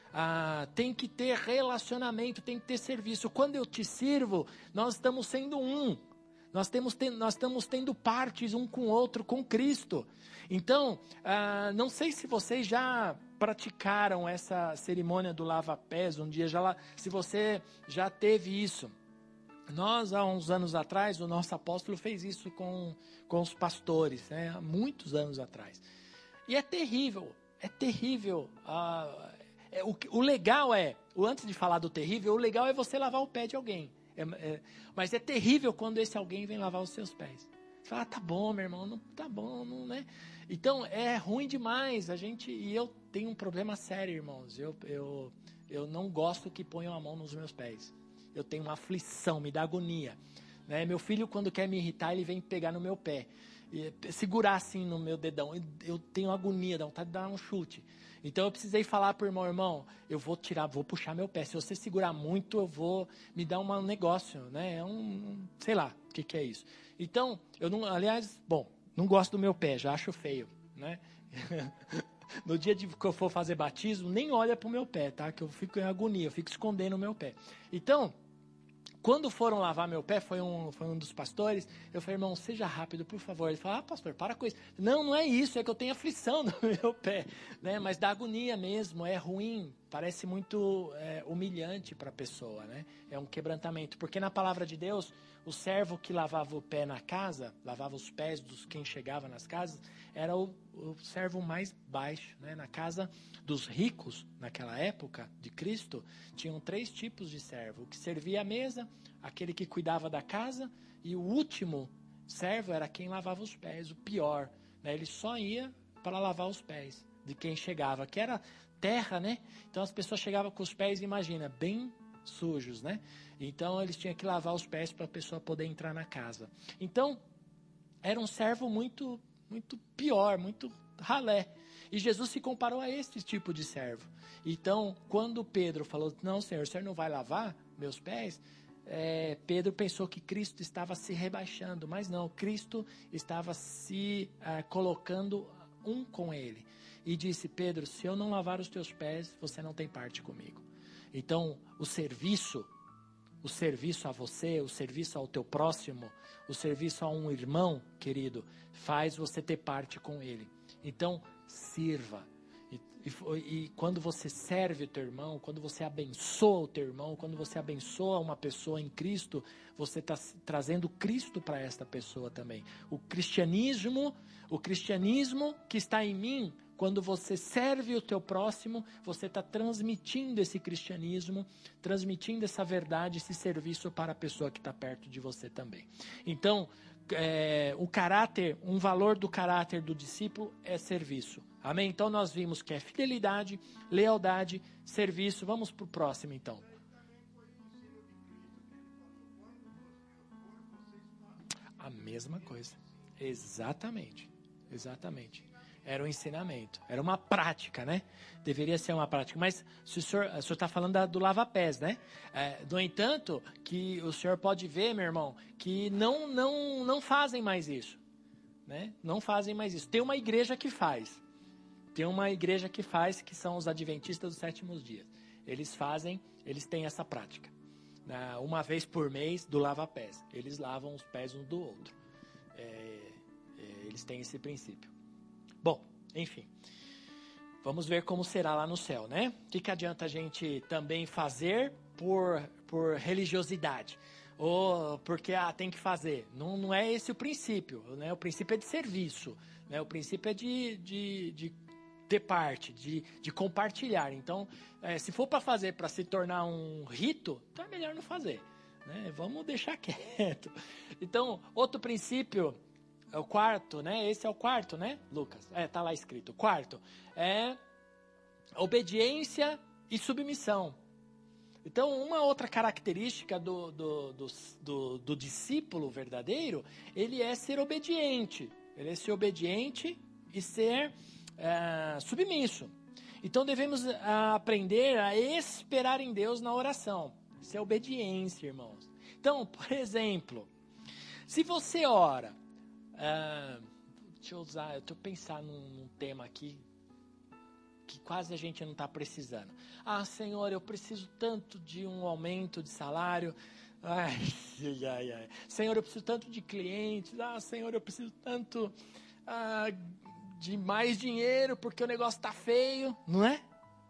Ah, tem que ter relacionamento, tem que ter serviço. Quando eu te sirvo, nós estamos sendo um. Nós, temos, nós estamos tendo partes um com o outro, com Cristo. Então, ah, não sei se vocês já praticaram essa cerimônia do lava-pés um dia, já, se você já teve isso. Nós, há uns anos atrás, o nosso apóstolo fez isso com, com os pastores, né? Há muitos anos atrás. E é terrível, é terrível. Ah, O, o legal é, antes de falar do terrível, o legal é você lavar o pé de alguém. É, é, mas é terrível quando esse alguém vem lavar os seus pés. Você fala, ah, tá bom, meu irmão, não, tá bom, não, né? Então, é ruim demais. A gente, e eu tenho um problema sério, irmãos. Eu, eu, eu não gosto que ponham a mão nos meus pés. Eu tenho uma aflição, me dá agonia. Né? Meu filho, quando quer me irritar, ele vem pegar no meu pé. E segurar assim no meu dedão. Eu, eu tenho agonia, dá vontade de dar um chute. Então eu precisei falar para o irmão, irmão, eu vou tirar, vou puxar meu pé. Se você segurar muito, eu vou me dar um negócio, né? É um, sei lá, o que, que é isso. Então, eu não, aliás, bom, não gosto do meu pé, já acho feio, né? No dia de que eu for fazer batismo, nem olha para o meu pé, tá? Que eu fico em agonia, eu fico escondendo o meu pé. Então, quando foram lavar meu pé, foi um, foi um dos pastores, eu falei, irmão, seja rápido, por favor. Ele falou, ah, pastor, para com isso. Não, não é isso, é que eu tenho aflição no meu pé, né? Mas dá agonia mesmo, é ruim, parece muito é, humilhante para a pessoa, né? É um quebrantamento, porque na palavra de Deus, o servo que lavava o pé na casa, lavava os pés dos quem chegava nas casas, era o, o servo mais baixo, né? Na casa dos ricos, naquela época de Cristo, tinham três tipos de servo. O que servia a mesa, aquele que cuidava da casa, e o último servo era quem lavava os pés, o pior, né? Ele só ia para lavar os pés de quem chegava, que era terra, né? Então as pessoas chegavam com os pés, imagina, bem sujos, né? Então, eles tinham que lavar os pés para a pessoa poder entrar na casa. Então, era um servo muito, muito pior, muito ralé. E Jesus se comparou a esse tipo de servo. Então, quando Pedro falou, não, Senhor, o Senhor não vai lavar meus pés? É, Pedro pensou que Cristo estava se rebaixando, mas não, Cristo estava se ah, colocando um com ele. E disse, Pedro, se eu não lavar os teus pés, você não tem parte comigo. Então, o serviço, o serviço a você, o serviço ao teu próximo, o serviço a um irmão, querido, faz você ter parte com ele. Então, sirva. E, e, e quando você serve o teu irmão, quando você abençoa o teu irmão, quando você abençoa uma pessoa em Cristo, você está trazendo Cristo para esta pessoa também. O cristianismo, o cristianismo que está em mim, quando você serve o teu próximo, você está transmitindo esse cristianismo, transmitindo essa verdade, esse serviço para a pessoa que está perto de você também. Então, é, o caráter, um valor do caráter do discípulo é serviço. Amém? Então, nós vimos que é fidelidade, lealdade, serviço. Vamos para o próximo, então. A mesma coisa. Exatamente. Exatamente. Era um ensinamento, era uma prática, né? Deveria ser uma prática. Mas se o senhor o senhor está falando da, do lava-pés, né? É, no entanto, que o senhor pode ver, meu irmão, que não, não, não fazem mais isso, né? Não fazem mais isso. Tem uma igreja que faz. Tem uma igreja que faz, que são os adventistas dos sétimos dias. Eles fazem, eles têm essa prática. Né? Uma vez por mês, do lava-pés. Eles lavam os pés um do outro. É, é, eles têm esse princípio. Bom, enfim, vamos ver como será lá no céu, né? O que, que adianta a gente também fazer por, por religiosidade? Ou porque ah, tem que fazer? Não, não é esse o princípio, né? O princípio é de serviço, né? O princípio é de, de, de ter parte, de, de compartilhar. Então, é, se for para fazer para se tornar um rito, então é melhor não fazer, né? Vamos deixar quieto. Então, outro princípio... É o quarto, né? Esse é o quarto, né, Lucas? É, tá lá escrito. O quarto é obediência e submissão. Então, uma outra característica do, do, do, do, do discípulo verdadeiro, ele é ser obediente. Ele é ser obediente e ser é, submisso. Então, devemos a, aprender a esperar em Deus na oração. Isso é obediência, irmãos. Então, por exemplo, se você ora... Uh, deixa eu usar, eu estou pensando num, num tema aqui que quase a gente não está precisando. Ah, Senhor, eu preciso tanto de um aumento de salário. Ai, ai, ai. Senhor, eu preciso tanto de clientes. Ah, Senhor, eu preciso tanto ah, de mais dinheiro porque o negócio está feio, não é?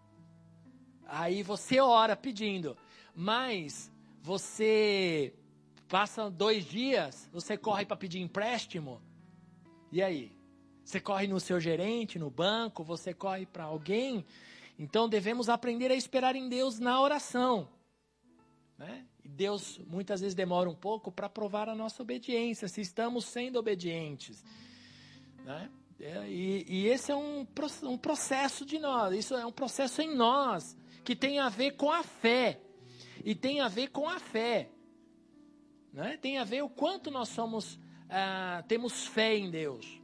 Aí você ora pedindo, mas você... Passam dois dias, você corre para pedir empréstimo. E aí? Você corre no seu gerente, no banco, você corre para alguém. Então, devemos aprender a esperar em Deus na oração. Né? E Deus, muitas vezes, demora um pouco para provar a nossa obediência, se estamos sendo obedientes. Né? E, e esse é um, um processo de nós, isso é um processo em nós, que tem a ver com a fé. E tem a ver com a fé. Né? Tem a ver o quanto nós somos, ah, temos fé em Deus.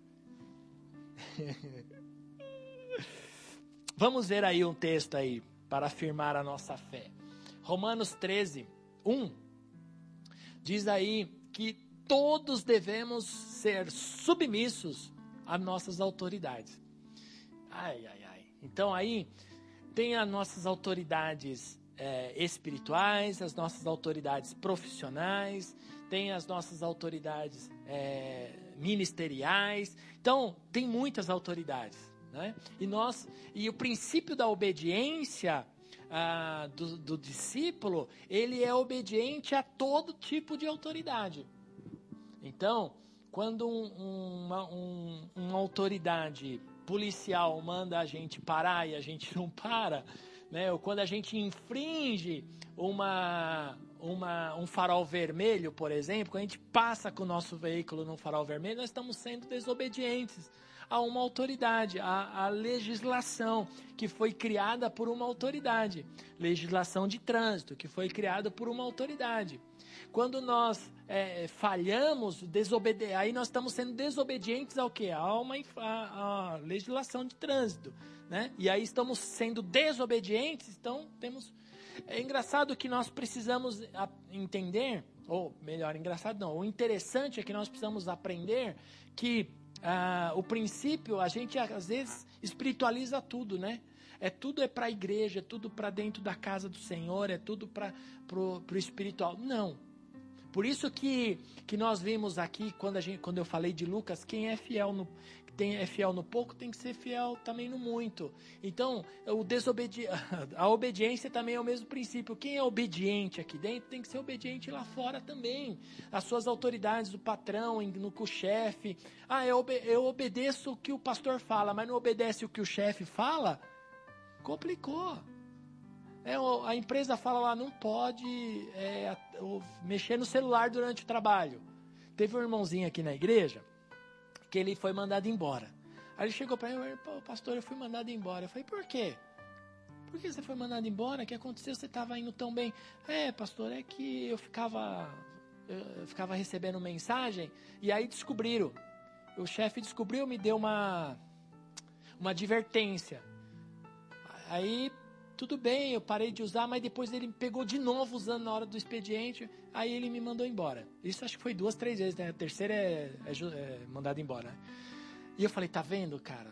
Vamos ver aí um texto aí para afirmar a nossa fé. Romanos treze, um diz aí que todos devemos ser submissos às nossas autoridades. Ai, ai, ai. Então aí tem as nossas autoridades É, espirituais, as nossas autoridades profissionais, tem as nossas autoridades é, ministeriais. Então, tem muitas autoridades, né? E, nós, e o princípio da obediência ah, do, do discípulo, ele é obediente a todo tipo de autoridade. Então, quando um, uma, um, uma autoridade policial manda a gente parar e a gente não para... Né, ou quando a gente infringe uma, uma, um farol vermelho, por exemplo, quando a gente passa com o nosso veículo num farol vermelho, nós estamos sendo desobedientes a uma autoridade, a, a legislação que foi criada por uma autoridade, legislação de trânsito que foi criada por uma autoridade. Quando nós é, falhamos, desobede- aí nós estamos sendo desobedientes ao quê? A uma a, a legislação de trânsito, né? E aí estamos sendo desobedientes, então temos... É engraçado que nós precisamos entender, ou melhor, engraçado não, o interessante é que nós precisamos aprender que ah, o princípio, a gente às vezes espiritualiza tudo, né? É tudo é para a igreja, é tudo para dentro da casa do Senhor, é tudo para pro, pro espiritual. Não. Por isso que, que nós vimos aqui, quando, a gente, quando eu falei de Lucas, quem é fiel no, tem, é fiel no pouco tem que ser fiel também no muito. Então, o desobedi- a obediência também é o mesmo princípio. Quem é obediente aqui dentro tem que ser obediente lá fora também. As suas autoridades, o patrão, no, com o chefe. Ah, eu, obe- eu obedeço o que o pastor fala, mas não obedece o que o chefe fala? Complicou. É, a empresa fala lá, não pode é, mexer no celular durante o trabalho. Teve um irmãozinho aqui na igreja que ele foi mandado embora. Aí ele chegou para mim, pô, pastor, eu fui mandado embora. Eu falei, por quê? Por que você foi mandado embora? O que aconteceu? Você estava indo tão bem. É, pastor, é que eu ficava, eu ficava recebendo mensagem e aí descobriram. O chefe descobriu, me deu uma, uma advertência. Aí... Tudo bem, eu parei de usar, mas depois ele me pegou de novo usando na hora do expediente, aí ele me mandou embora. Isso acho que foi duas, três vezes, né? A terceira é, é, é mandado embora. Né? E eu falei, tá vendo, cara?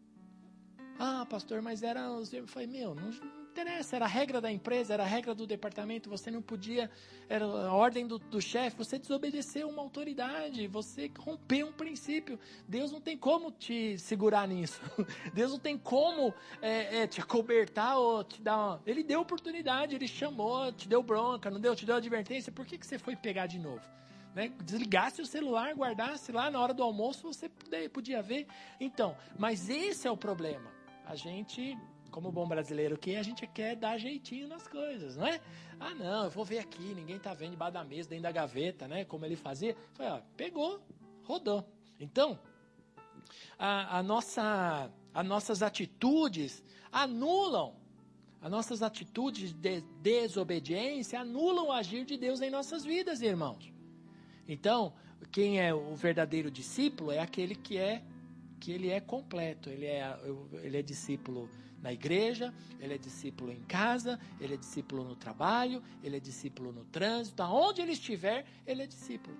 Ah, pastor, mas era... Eu falei, meu, não, não interessa, era a regra da empresa, era a regra do departamento, você não podia... Era a ordem do, do chefe, você desobedeceu uma autoridade, você rompeu um princípio. Deus não tem como te segurar nisso. Deus não tem como é, é, te acobertar ou te dar uma... Ele deu oportunidade, ele chamou, te deu bronca, não deu, te deu advertência. Por que, que você foi pegar de novo? Né? Desligasse o celular, guardasse lá na hora do almoço, você podia, podia ver. Então, mas esse é o problema. A gente, como bom brasileiro que é, a gente quer dar jeitinho nas coisas, não é? Ah, não, eu vou ver aqui, ninguém tá vendo debaixo da mesa, dentro da gaveta, né? Como ele fazia. Foi, ó, pegou, rodou. Então, a, a nossa, as nossas atitudes anulam, as nossas atitudes de desobediência anulam o agir de Deus em nossas vidas, irmãos. Então, quem é o verdadeiro discípulo é aquele que é que ele é completo, ele é, ele é discípulo na igreja, ele é discípulo em casa, ele é discípulo no trabalho, ele é discípulo no trânsito, aonde ele estiver, ele é discípulo.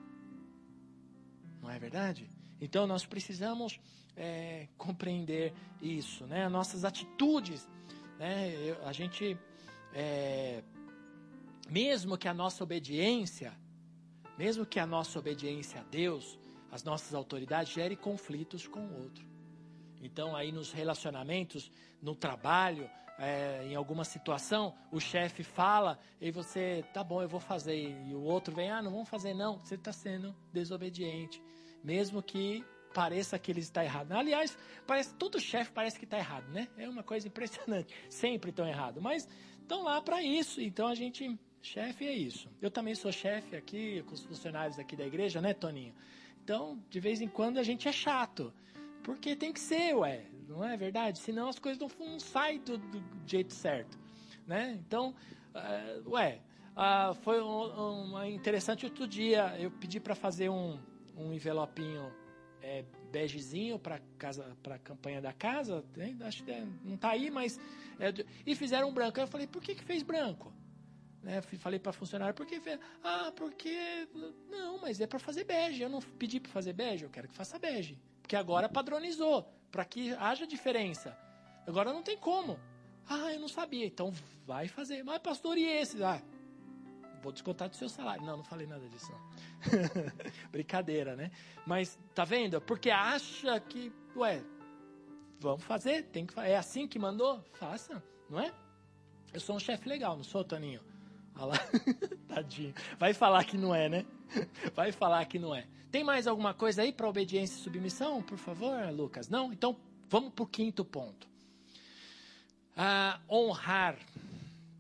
Não é verdade? Então nós precisamos é, compreender isso, né? As nossas atitudes, né? Eu, a gente, é, mesmo que a nossa obediência, mesmo que a nossa obediência a Deus, as nossas autoridades gerem conflitos com o outro. Então, aí nos relacionamentos, no trabalho, é, em alguma situação, o chefe fala e você, tá bom, eu vou fazer. E o outro vem, ah, não vamos fazer não. Você está sendo desobediente. Mesmo que pareça que ele está errado. Aliás, parece, todo chefe parece que está errado, né? É uma coisa impressionante. Sempre estão errados. Mas estão lá para isso. Então, a gente, chefe é isso. Eu também sou chefe aqui, com os funcionários aqui da igreja, né, Toninho? Então, de vez em quando, a gente é chato. Porque tem que ser, ué. Não é verdade? Senão as coisas não, não saem do, do jeito certo. Né? Então, uh, ué, uh, foi um, um interessante outro dia. Eu pedi para fazer um, um envelopinho é, begezinho para a campanha da casa. Né? Acho que é, não está aí, mas... É, e fizeram um branco. Aí eu falei, por que, que fez branco? Né, falei para funcionário, por que fez? Ah, porque... Não, mas é para fazer bege. Eu não pedi para fazer bege, eu quero que faça bege. Porque agora padronizou, para que haja diferença. Agora não tem como. Ah, eu não sabia, então vai fazer. Mas, pastor, e esse? Ah, vou descontar do seu salário. Não, não falei nada disso, não. Brincadeira, né? Mas, tá vendo? Porque acha que, ué, vamos fazer, tem que fazer. É assim que mandou? Faça, não é? Eu sou um chefe legal, não sou, Toninho? Olha lá, tadinho. Vai falar que não é, né? Vai falar que não é. Tem mais alguma coisa aí para obediência e submissão, por favor, Lucas? Não? Então, vamos para o quinto ponto. Ah, honrar.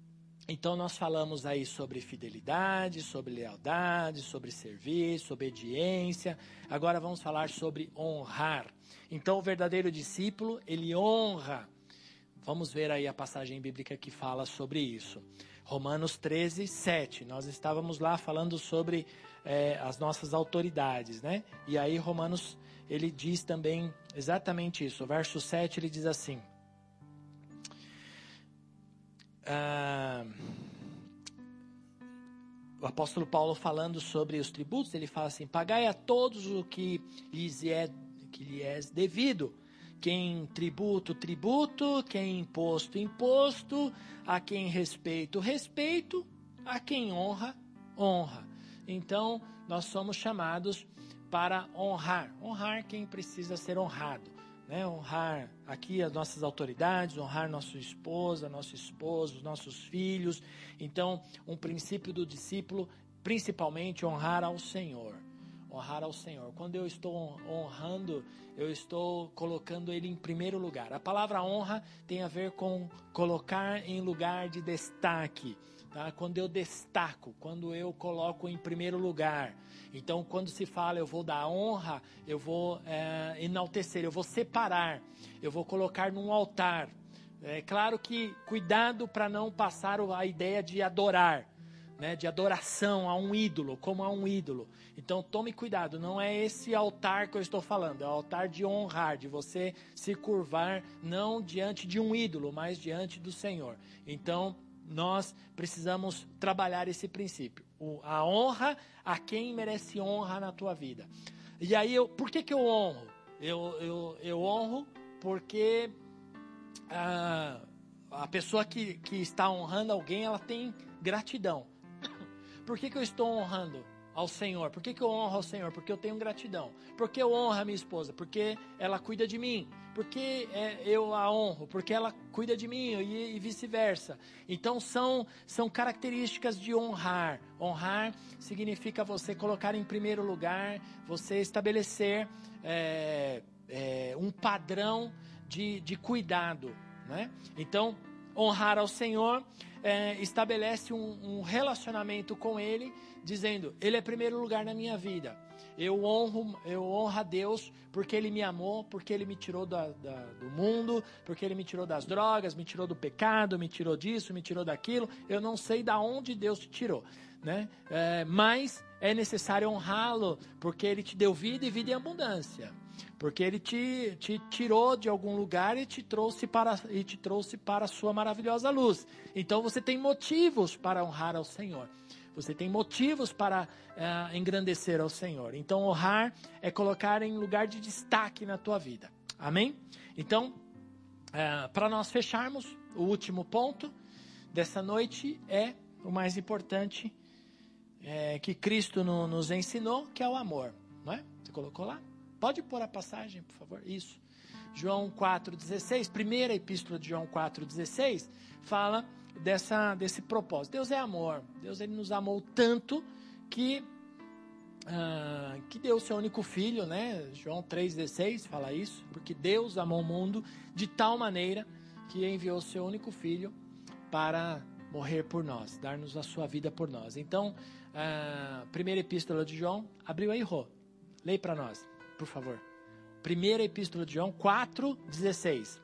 Então nós falamos aí sobre fidelidade, sobre lealdade, sobre serviço, obediência. Agora vamos falar sobre honrar. Então o verdadeiro discípulo, ele honra. Vamos ver aí a passagem bíblica que fala sobre isso. Romanos treze, sete. Nós estávamos lá falando sobre é, as nossas autoridades, né? E aí Romanos, ele diz também exatamente isso. O verso sete, ele diz assim... Ah, o apóstolo Paulo falando sobre os tributos, ele fala assim: pagai a todos o que lhes é, que lhes é devido, quem tributo, tributo, quem imposto, imposto, a quem respeito, respeito, a quem honra, honra. Então nós somos chamados para honrar, honrar quem precisa ser honrado. Né, honrar aqui as nossas autoridades, honrar nossa esposa, nosso esposo, nossos filhos. Então, um princípio do discípulo, principalmente honrar ao Senhor. Honrar ao Senhor. Quando eu estou honrando, eu estou colocando Ele em primeiro lugar. A palavra honra tem a ver com colocar em lugar de destaque. Tá? Quando eu destaco, quando eu coloco em primeiro lugar. Então, quando se fala, eu vou dar honra, eu vou é, enaltecer, eu vou separar, eu vou colocar num altar. É claro que cuidado para não passar a ideia de adorar, né, de adoração a um ídolo, como a um ídolo. Então, tome cuidado, não é esse altar que eu estou falando, é o altar de honrar, de você se curvar, não diante de um ídolo, mas diante do Senhor. Então, nós precisamos trabalhar esse princípio. O, a honra a quem merece honra na tua vida. E aí, eu, por que que eu honro? Eu, eu, eu honro porque ah, a pessoa que, que está honrando alguém, ela tem gratidão. Por que que eu estou honrando ao Senhor? Por que que eu honro ao Senhor? Porque eu tenho gratidão. Por que eu honro a minha esposa? Porque ela cuida de mim. Porque é, eu a honro? Porque ela cuida de mim e, e vice-versa. Então são, são características de honrar. Honrar significa você colocar em primeiro lugar, você estabelecer é, é, um padrão de, de cuidado, né? Então, honrar ao Senhor é, estabelece um, um relacionamento com Ele, dizendo, Ele é primeiro lugar na minha vida. Eu honro, eu honro a Deus porque Ele me amou, porque Ele me tirou da, da, do mundo, porque Ele me tirou das drogas, me tirou do pecado, me tirou disso, me tirou daquilo. Eu não sei de onde Deus te tirou, né? É, mas é necessário honrá-lo porque Ele te deu vida e vida em abundância. Porque Ele te, te tirou de algum lugar e te trouxe para, e te trouxe para a sua maravilhosa luz. Então você tem motivos para honrar ao Senhor. Você tem motivos para uh, engrandecer ao Senhor. Então honrar é colocar em lugar de destaque na tua vida. Amém? Então, uh, para nós fecharmos, o último ponto dessa noite é o mais importante é, que Cristo no, nos ensinou, que é o amor. Não é? Você colocou lá? Pode pôr a passagem, por favor. Isso. João quatro, dezesseis, primeira epístola de João quatro, dezesseis, fala dessa, desse propósito. Deus é amor. Deus ele nos amou tanto que, uh, que deu o seu único filho, né? João três, dezesseis fala isso, porque Deus amou o mundo de tal maneira que enviou o seu único filho para morrer por nós, dar-nos a sua vida por nós. Então, uh, primeira epístola de João, abriu aí, Rô. Leia para nós, por favor. Primeira epístola de João quatro, dezesseis.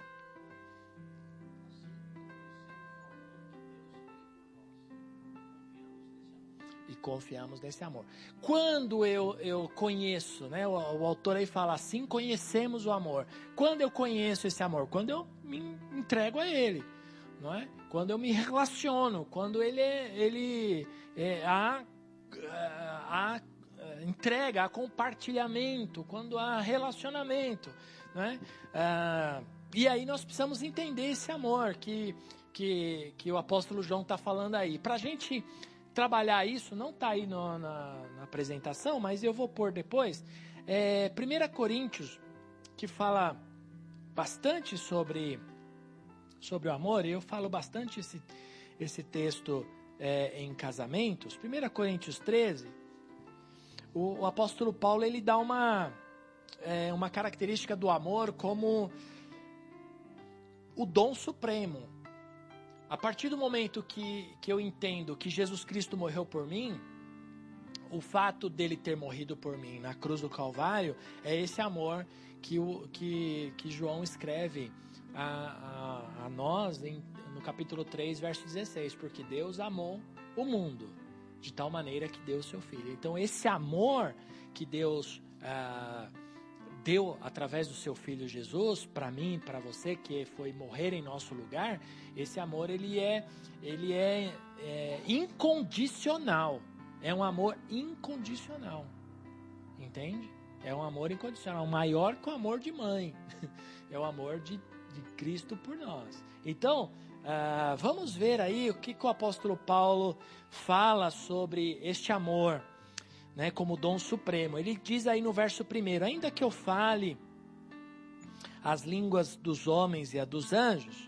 E confiamos nesse amor. Quando eu, eu conheço, né? O, o autor aí fala assim, conhecemos o amor. Quando eu conheço esse amor? Quando eu me entrego a ele, não é? Quando eu me relaciono, quando ele é, ele é, há, há entrega, há compartilhamento, quando há relacionamento, né? Ah, e aí nós precisamos entender esse amor que, que, que o apóstolo João está falando aí. Para a gente trabalhar isso, não está aí no, na, na apresentação, mas eu vou pôr depois. É, primeira Coríntios, que fala bastante sobre, sobre o amor, e eu falo bastante esse, esse texto é, em casamentos. primeira Coríntios treze, o, o apóstolo Paulo ele dá uma, é, uma característica do amor como o dom supremo. a partir do momento que, que eu entendo que Jesus Cristo morreu por mim, o fato dele ter morrido por mim na cruz do Calvário é esse amor que, o, que, que João escreve a, a, a nós em, no capítulo três, verso dezesseis, porque Deus amou o mundo de tal maneira que deu o seu Filho. Então esse amor que Deus ah, deu através do seu Filho Jesus, para mim, para você, que foi morrer em nosso lugar, esse amor ele é, ele é, é incondicional, é um amor incondicional, entende? É um amor incondicional, maior que o amor de mãe, é o amor de, de Cristo por nós. Então, ah, vamos ver aí o que, que o apóstolo Paulo fala sobre este amor, né, como dom supremo. Ele diz aí no verso primeiro: ainda que eu fale as línguas dos homens e a dos anjos,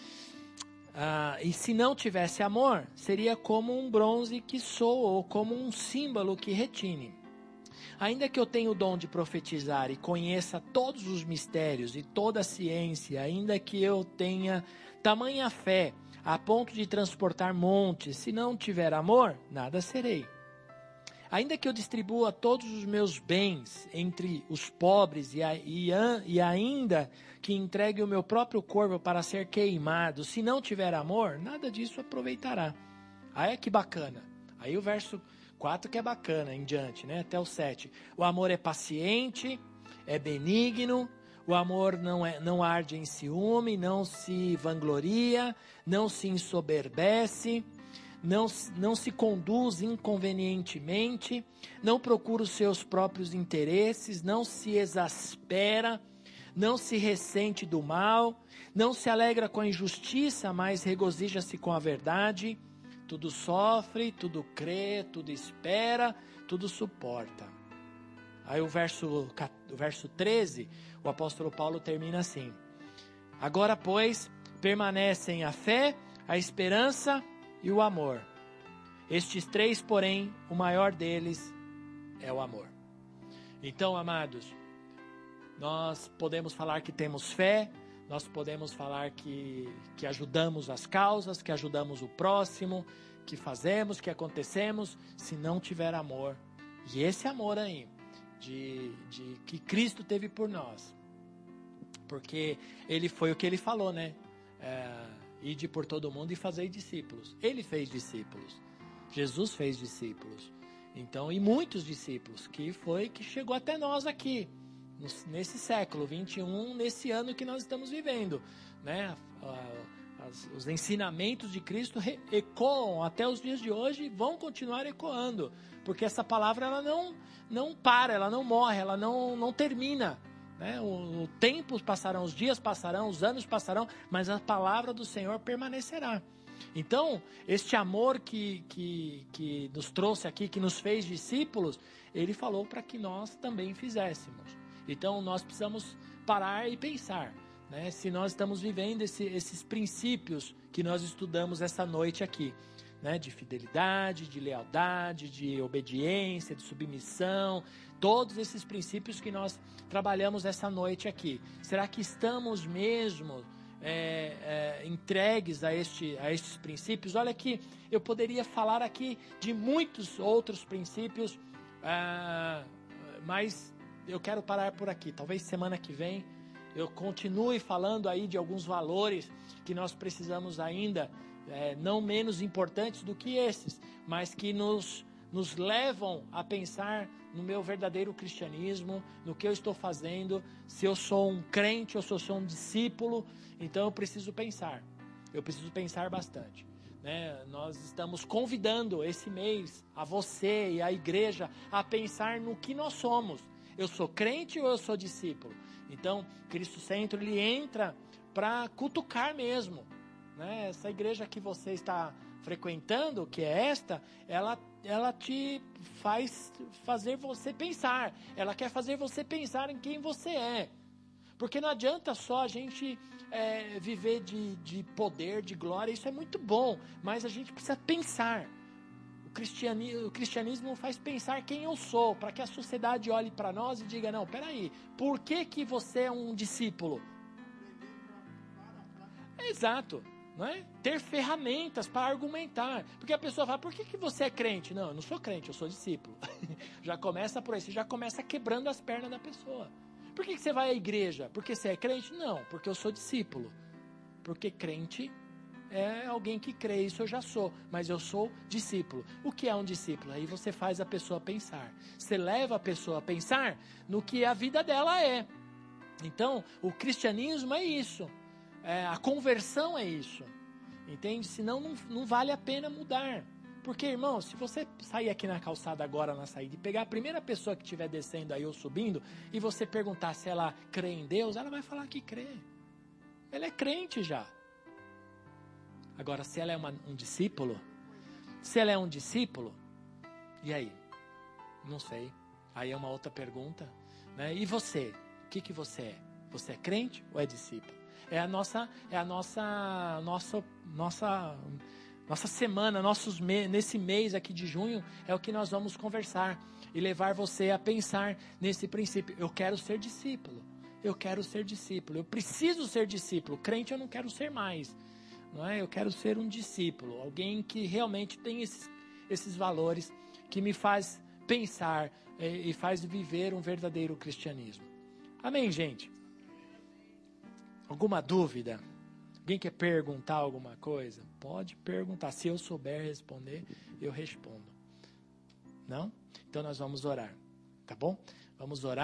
ah, e se não tivesse amor, seria como um bronze que soa, ou como um símbolo que retine. Ainda que eu tenha o dom de profetizar e conheça todos os mistérios e toda a ciência, ainda que eu tenha tamanha fé a ponto de transportar montes, se não tiver amor, nada serei. Ainda que eu distribua todos os meus bens entre os pobres e, a, e, a, e ainda que entregue o meu próprio corpo para ser queimado, se não tiver amor, nada disso aproveitará. Aí é que bacana. Aí o verso quatro que é bacana, em diante, né? Até o sete. O amor é paciente, é benigno, o amor não, é, não arde em ciúme, não se vangloria, não se ensoberbece, Não, não se conduz inconvenientemente, não procura os seus próprios interesses, não se exaspera, não se ressente do mal, não se alegra com a injustiça, mas regozija-se com a verdade. Tudo sofre, tudo crê, tudo espera, tudo suporta. Aí o verso, o verso treze, o apóstolo Paulo termina assim: agora, pois, permanecem a fé, a esperança e o amor. Estes três, porém, o maior deles é o amor. Então, amados, nós podemos falar que temos fé, nós podemos falar que, que ajudamos as causas, que ajudamos o próximo, que fazemos, que acontecemos, se não tiver amor. E esse amor aí, de, de, que Cristo teve por nós, porque ele foi o que ele falou, né? É, ide por todo mundo e fazei discípulos. Ele fez discípulos. Jesus fez discípulos. Então, e muitos discípulos, que foi que chegou até nós aqui, nesse século vinte e um, nesse ano que nós estamos vivendo, né? As, os ensinamentos de Cristo re- ecoam até os dias de hoje e vão continuar ecoando, porque essa palavra ela não, não para, ela não morre, ela não, não termina. Né? O, o tempo passarão, os dias passarão, os anos passarão, mas a palavra do Senhor permanecerá. Então, este amor que, que, que nos trouxe aqui, que nos fez discípulos, ele falou para que nós também fizéssemos. Então, nós precisamos parar e pensar, né? Se nós estamos vivendo esse, esses princípios que nós estudamos essa noite aqui, né? De fidelidade, de lealdade, de obediência, de submissão, todos esses princípios que nós trabalhamos essa noite aqui. Será que estamos mesmo é, é, entregues a, este, a estes princípios? Olha que eu poderia falar aqui de muitos outros princípios, ah, mas eu quero parar por aqui. Talvez semana que vem eu continue falando aí de alguns valores que nós precisamos ainda, é, não menos importantes do que esses, mas que nos, nos levam a pensar no meu verdadeiro cristianismo, no que eu estou fazendo, se eu sou um crente ou se eu sou um discípulo. Então eu preciso pensar, eu preciso pensar bastante, né? Nós estamos convidando esse mês a você e a igreja a pensar no que nós somos. Eu sou crente ou eu sou discípulo? Então, Cristo Centro, ele entra para cutucar mesmo, né? Essa igreja que você está frequentando, que é esta, ela, ela te faz fazer você pensar. Ela quer fazer você pensar em quem você é. Porque não adianta só a gente é, viver de, de poder, de glória, isso é muito bom, mas a gente precisa pensar. O cristianismo, o cristianismo faz pensar quem eu sou, para que a sociedade olhe para nós e diga, não, peraí, por que que você é um discípulo? Exato, Não é? Ter ferramentas para argumentar. Porque a pessoa fala, por que, que você é crente? Não, eu não sou crente, eu sou discípulo. Já começa por aí, você já começa quebrando as pernas da pessoa. Por que, que você vai à igreja? Porque você é crente? Não, porque eu sou discípulo. Porque crente é alguém que crê, isso eu já sou, mas eu sou discípulo. O que é um discípulo? Aí você faz a pessoa pensar. Você leva a pessoa a pensar no que a vida dela é. Então, o cristianismo é isso. É, a conversão é isso. Entende? Senão não, não vale a pena mudar. Porque, irmão, se você sair aqui na calçada agora na saída e pegar a primeira pessoa que estiver descendo aí ou subindo e você perguntar se ela crê em Deus, ela vai falar que crê. Ela é crente já. Agora, se ela é uma, um discípulo, se ela é um discípulo, e aí? Não sei. Aí é uma outra pergunta. Né? E você? O que, que você é? Você é crente ou é discípulo? É a nossa, é a nossa, nossa, nossa, nossa semana, nossos me, nesse mês aqui de junho, é o que nós vamos conversar e levar você a pensar nesse princípio. Eu quero ser discípulo, eu quero ser discípulo, eu preciso ser discípulo. Crente eu não quero ser mais, não é? Eu quero ser um discípulo, alguém que realmente tem esses, esses valores, que me faz pensar e, e faz viver um verdadeiro cristianismo. Amém, gente? Alguma dúvida? Alguém quer perguntar alguma coisa? Pode perguntar. Se eu souber responder, eu respondo. Não? Então nós vamos orar. Tá bom? Vamos orar.